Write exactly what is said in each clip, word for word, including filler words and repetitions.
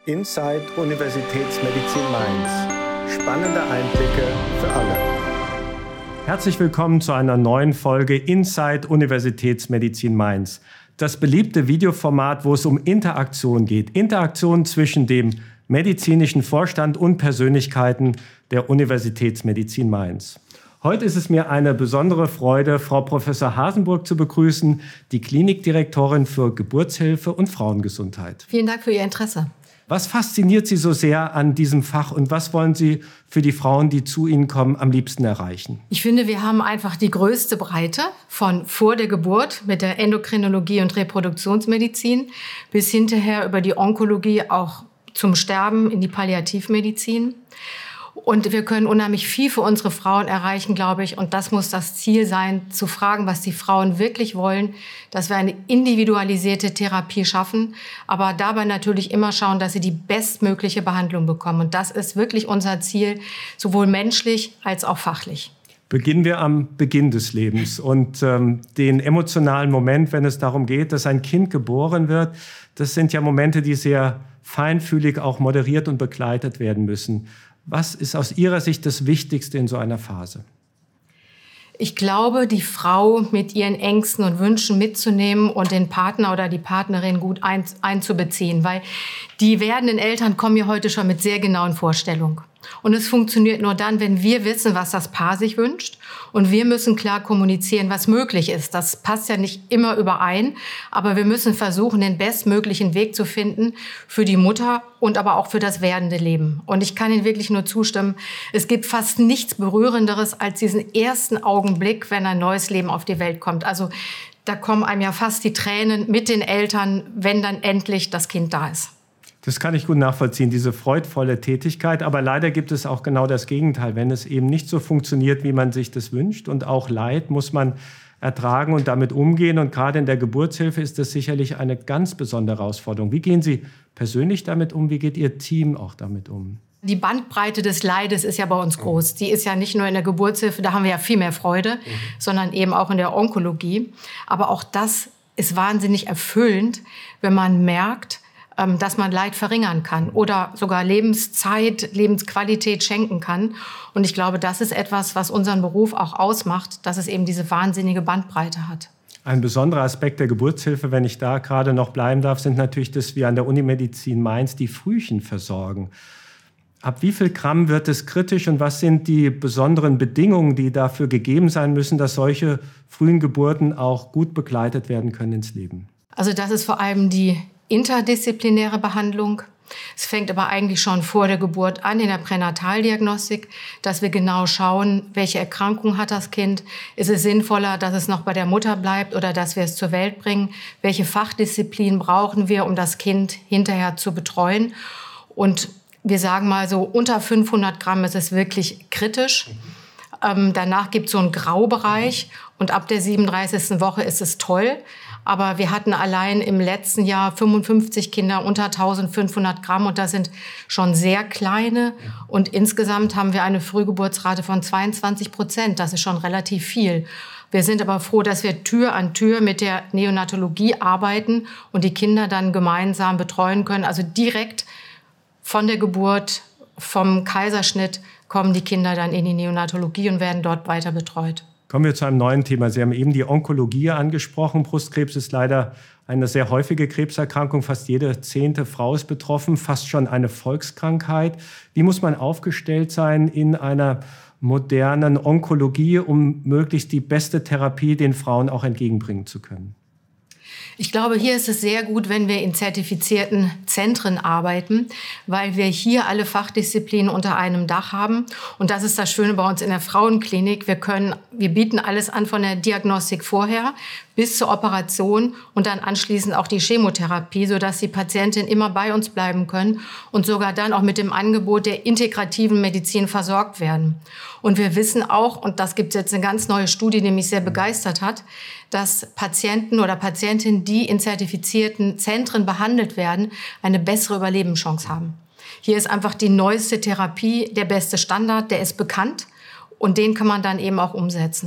Inside Universitätsmedizin Mainz. Spannende Einblicke für alle. Herzlich willkommen zu einer neuen Folge Inside Universitätsmedizin Mainz. Das beliebte Videoformat, wo es um Interaktion geht. Interaktion zwischen dem medizinischen Vorstand und Persönlichkeiten der Universitätsmedizin Mainz. Heute ist es mir eine besondere Freude, Frau Professor Hasenburg zu begrüßen, die Klinikdirektorin für Geburtshilfe und Frauengesundheit. Vielen Dank für Ihr Interesse. Was fasziniert Sie so sehr an diesem Fach und was wollen Sie für die Frauen, die zu Ihnen kommen, am liebsten erreichen? Ich finde, wir haben einfach die größte Breite von vor der Geburt mit der Endokrinologie und Reproduktionsmedizin bis hinterher über die Onkologie auch zum Sterben in die Palliativmedizin. Und wir können unheimlich viel für unsere Frauen erreichen, glaube ich. Und das muss das Ziel sein, zu fragen, was die Frauen wirklich wollen, dass wir eine individualisierte Therapie schaffen, aber dabei natürlich immer schauen, dass sie die bestmögliche Behandlung bekommen. Und das ist wirklich unser Ziel, sowohl menschlich als auch fachlich. Beginnen wir am Beginn des Lebens und ähm, den emotionalen Moment, wenn es darum geht, dass ein Kind geboren wird. Das sind ja Momente, die sehr feinfühlig auch moderiert und begleitet werden müssen. Was ist aus Ihrer Sicht das Wichtigste in so einer Phase? Ich glaube, die Frau mit ihren Ängsten und Wünschen mitzunehmen und den Partner oder die Partnerin gut ein, einzubeziehen, weil die werdenden Eltern kommen ja heute schon mit sehr genauen Vorstellungen. Und es funktioniert nur dann, wenn wir wissen, was das Paar sich wünscht. Und wir müssen klar kommunizieren, was möglich ist. Das passt ja nicht immer überein, aber wir müssen versuchen, den bestmöglichen Weg zu finden für die Mutter und aber auch für das werdende Leben. Und ich kann Ihnen wirklich nur zustimmen, es gibt fast nichts Berührenderes als diesen ersten Augenblick, wenn ein neues Leben auf die Welt kommt. Also da kommen einem ja fast die Tränen mit den Eltern, wenn dann endlich das Kind da ist. Das kann ich gut nachvollziehen, diese freudvolle Tätigkeit. Aber leider gibt es auch genau das Gegenteil, wenn es eben nicht so funktioniert, wie man sich das wünscht. Und auch Leid muss man ertragen und damit umgehen. Und gerade in der Geburtshilfe ist das sicherlich eine ganz besondere Herausforderung. Wie gehen Sie persönlich damit um? Wie geht Ihr Team auch damit um? Die Bandbreite des Leides ist ja bei uns groß. Die ist ja nicht nur in der Geburtshilfe, da haben wir ja viel mehr Freude, mhm. sondern eben auch in der Onkologie. Aber auch das ist wahnsinnig erfüllend, wenn man merkt, dass man Leid verringern kann oder sogar Lebenszeit, Lebensqualität schenken kann. Und ich glaube, das ist etwas, was unseren Beruf auch ausmacht, dass es eben diese wahnsinnige Bandbreite hat. Ein besonderer Aspekt der Geburtshilfe, wenn ich da gerade noch bleiben darf, sind natürlich, dass wir an der Unimedizin Mainz die Frühchen versorgen. Ab wie viel Gramm wird es kritisch und was sind die besonderen Bedingungen, die dafür gegeben sein müssen, dass solche frühen Geburten auch gut begleitet werden können ins Leben? Also das ist vor allem die interdisziplinäre Behandlung. Es fängt aber eigentlich schon vor der Geburt an in der Pränataldiagnostik, dass wir genau schauen, welche Erkrankung hat das Kind. Ist es sinnvoller, dass es noch bei der Mutter bleibt oder dass wir es zur Welt bringen? Welche Fachdisziplin brauchen wir, um das Kind hinterher zu betreuen? Und wir sagen mal so, unter fünfhundert Gramm ist es wirklich kritisch. Ähm, danach gibt es so einen Graubereich und ab der siebenunddreißigsten Woche ist es toll. Aber wir hatten allein im letzten Jahr fünfundfünfzig Kinder unter eintausendfünfhundert Gramm und das sind schon sehr kleine. Und insgesamt haben wir eine Frühgeburtsrate von zweiundzwanzig Prozent. Das ist schon relativ viel. Wir sind aber froh, dass wir Tür an Tür mit der Neonatologie arbeiten und die Kinder dann gemeinsam betreuen können. Also direkt von der Geburt, vom Kaiserschnitt kommen die Kinder dann in die Neonatologie und werden dort weiter betreut. Kommen wir zu einem neuen Thema. Sie haben eben die Onkologie angesprochen. Brustkrebs ist leider eine sehr häufige Krebserkrankung. Fast jede zehnte Frau ist betroffen, fast schon eine Volkskrankheit. Wie muss man aufgestellt sein in einer modernen Onkologie, um möglichst die beste Therapie den Frauen auch entgegenbringen zu können? Ich glaube, hier ist es sehr gut, wenn wir in zertifizierten Zentren arbeiten, weil wir hier alle Fachdisziplinen unter einem Dach haben. Und das ist das Schöne bei uns in der Frauenklinik. Wir können, wir bieten alles an von der Diagnostik vorher bis zur Operation und dann anschließend auch die Chemotherapie, sodass die Patientinnen immer bei uns bleiben können und sogar dann auch mit dem Angebot der integrativen Medizin versorgt werden. Und wir wissen auch, und das gibt es jetzt eine ganz neue Studie, die mich sehr begeistert hat, dass Patienten oder Patientinnen, die in zertifizierten Zentren behandelt werden, eine bessere Überlebenschance haben. Hier ist einfach die neueste Therapie, der beste Standard, der ist bekannt und den kann man dann eben auch umsetzen.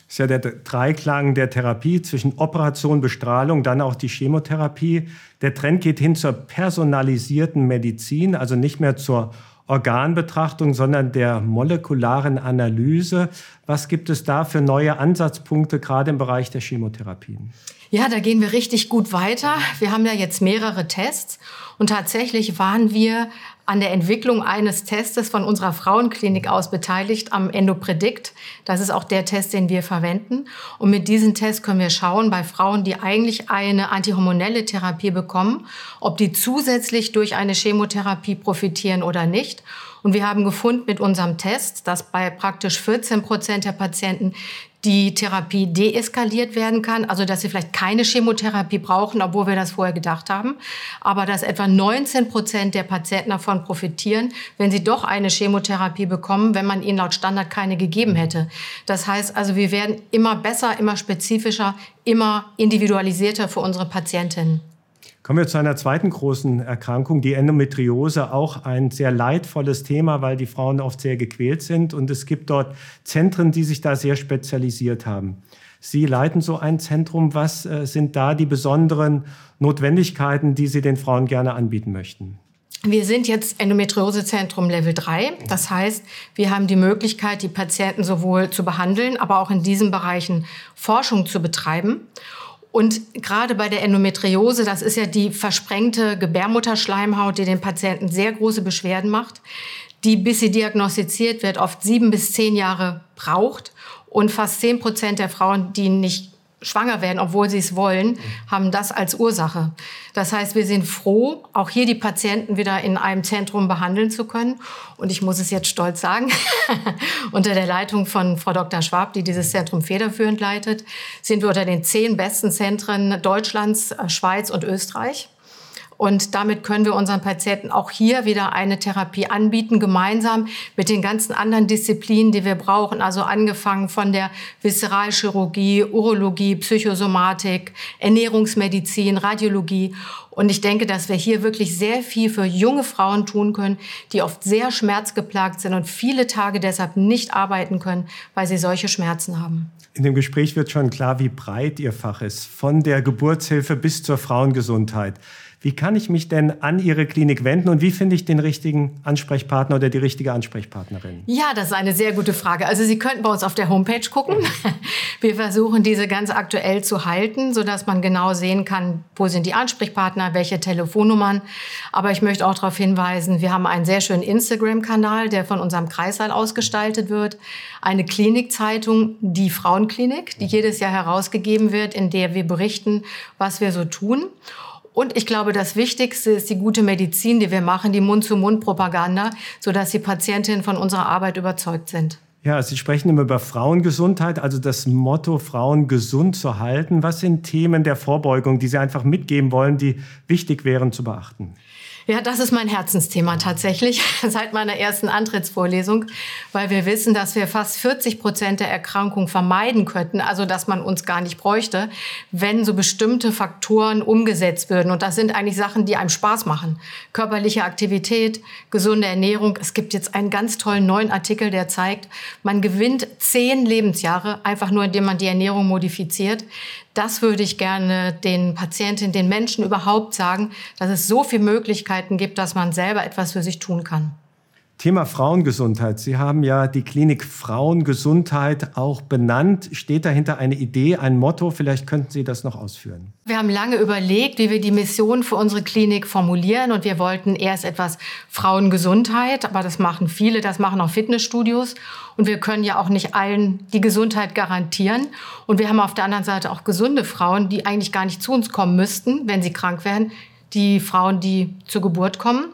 Das ist ja der Dreiklang der Therapie zwischen Operation, Bestrahlung, dann auch die Chemotherapie. Der Trend geht hin zur personalisierten Medizin, also nicht mehr zur Organbetrachtung, sondern der molekularen Analyse. Was gibt es da für neue Ansatzpunkte, gerade im Bereich der Chemotherapien? Ja, da gehen wir richtig gut weiter. Wir haben ja jetzt mehrere Tests und tatsächlich waren wir an der Entwicklung eines Testes von unserer Frauenklinik aus beteiligt am EndoPredict. Das ist auch der Test, den wir verwenden. Und mit diesem Test können wir schauen, bei Frauen, die eigentlich eine antihormonelle Therapie bekommen, ob die zusätzlich durch eine Chemotherapie profitieren oder nicht. Und wir haben gefunden mit unserem Test, dass bei praktisch vierzehn Prozent der Patienten die Therapie deeskaliert werden kann, also dass sie vielleicht keine Chemotherapie brauchen, obwohl wir das vorher gedacht haben, aber dass etwa neunzehn Prozent der Patienten davon profitieren, wenn sie doch eine Chemotherapie bekommen, wenn man ihnen laut Standard keine gegeben hätte. Das heißt also, wir werden immer besser, immer spezifischer, immer individualisierter für unsere Patientinnen. Kommen wir zu einer zweiten großen Erkrankung, die Endometriose, auch ein sehr leidvolles Thema, weil die Frauen oft sehr gequält sind. Und es gibt dort Zentren, die sich da sehr spezialisiert haben. Sie leiten so ein Zentrum. Was äh, sind da die besonderen Notwendigkeiten, die Sie den Frauen gerne anbieten möchten? Wir sind jetzt Endometriosezentrum Level drei. Das heißt, wir haben die Möglichkeit, die Patienten sowohl zu behandeln, aber auch in diesen Bereichen Forschung zu betreiben. Und gerade bei der Endometriose, das ist ja die versprengte Gebärmutterschleimhaut, die den Patienten sehr große Beschwerden macht, die, bis sie diagnostiziert wird, oft sieben bis zehn Jahre braucht. Und fast zehn Prozent der Frauen, die nicht schwanger werden, obwohl sie es wollen, haben das als Ursache. Das heißt, wir sind froh, auch hier die Patienten wieder in einem Zentrum behandeln zu können. Und ich muss es jetzt stolz sagen, unter der Leitung von Frau Doktor Schwab, die dieses Zentrum federführend leitet, sind wir unter den zehn besten Zentren Deutschlands, Schweiz und Österreich. Und damit können wir unseren Patienten auch hier wieder eine Therapie anbieten, gemeinsam mit den ganzen anderen Disziplinen, die wir brauchen. Also angefangen von der Viszeralchirurgie, Urologie, Psychosomatik, Ernährungsmedizin, Radiologie. Und ich denke, dass wir hier wirklich sehr viel für junge Frauen tun können, die oft sehr schmerzgeplagt sind und viele Tage deshalb nicht arbeiten können, weil sie solche Schmerzen haben. In dem Gespräch wird schon klar, wie breit Ihr Fach ist, von der Geburtshilfe bis zur Frauengesundheit. Wie kann ich mich denn an Ihre Klinik wenden und wie finde ich den richtigen Ansprechpartner oder die richtige Ansprechpartnerin? Ja, das ist eine sehr gute Frage. Also Sie könnten bei uns auf der Homepage gucken. Wir versuchen, diese ganz aktuell zu halten, sodass man genau sehen kann, wo sind die Ansprechpartner, welche Telefonnummern. Aber ich möchte auch darauf hinweisen, wir haben einen sehr schönen Instagram-Kanal, der von unserem Kreissaal ausgestaltet wird. Eine Klinikzeitung, die Frauenklinik, die jedes Jahr herausgegeben wird, in der wir berichten, was wir so tun. Und ich glaube, das Wichtigste ist die gute Medizin, die wir machen, die Mund-zu-Mund-Propaganda, sodass die Patientinnen von unserer Arbeit überzeugt sind. Ja, Sie sprechen immer über Frauengesundheit, also das Motto, Frauen gesund zu halten. Was sind Themen der Vorbeugung, die Sie einfach mitgeben wollen, die wichtig wären zu beachten? Ja, das ist mein Herzensthema tatsächlich seit meiner ersten Antrittsvorlesung, weil wir wissen, dass wir fast vierzig Prozent der Erkrankung vermeiden könnten, also dass man uns gar nicht bräuchte, wenn so bestimmte Faktoren umgesetzt würden. Und das sind eigentlich Sachen, die einem Spaß machen. Körperliche Aktivität, gesunde Ernährung. Es gibt jetzt einen ganz tollen neuen Artikel, der zeigt, man gewinnt zehn Lebensjahre, einfach nur indem man die Ernährung modifiziert. Das würde ich gerne den Patientinnen, den Menschen überhaupt sagen, dass es so viele Möglichkeiten gibt, dass man selber etwas für sich tun kann. Thema Frauengesundheit. Sie haben ja die Klinik Frauengesundheit auch benannt. Steht dahinter eine Idee, ein Motto? Vielleicht könnten Sie das noch ausführen. Wir haben lange überlegt, wie wir die Mission für unsere Klinik formulieren. Und wir wollten erst etwas Frauengesundheit, aber das machen viele, das machen auch Fitnessstudios. Und wir können ja auch nicht allen die Gesundheit garantieren. Und wir haben auf der anderen Seite auch gesunde Frauen, die eigentlich gar nicht zu uns kommen müssten, wenn sie krank werden. Die Frauen, die zur Geburt kommen.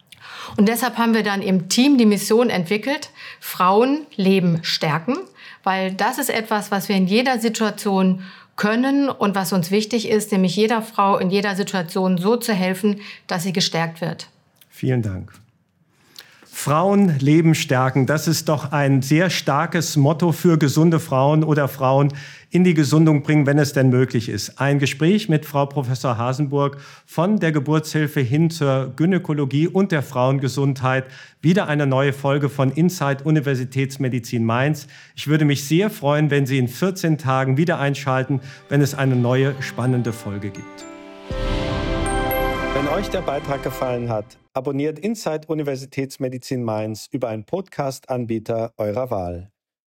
Und deshalb haben wir dann im Team die Mission entwickelt, Frauen Leben stärken, weil das ist etwas, was wir in jeder Situation können und was uns wichtig ist, nämlich jeder Frau in jeder Situation so zu helfen, dass sie gestärkt wird. Vielen Dank. Frauen Leben stärken, das ist doch ein sehr starkes Motto für gesunde Frauen oder Frauen in die Gesundung bringen, wenn es denn möglich ist. Ein Gespräch mit Frau Professor Hasenburg von der Geburtshilfe hin zur Gynäkologie und der Frauengesundheit. Wieder eine neue Folge von Inside Universitätsmedizin Mainz. Ich würde mich sehr freuen, wenn Sie in vierzehn Tagen wieder einschalten, wenn es eine neue spannende Folge gibt. Wenn euch der Beitrag gefallen hat, abonniert Inside Universitätsmedizin Mainz über einen Podcast-Anbieter eurer Wahl.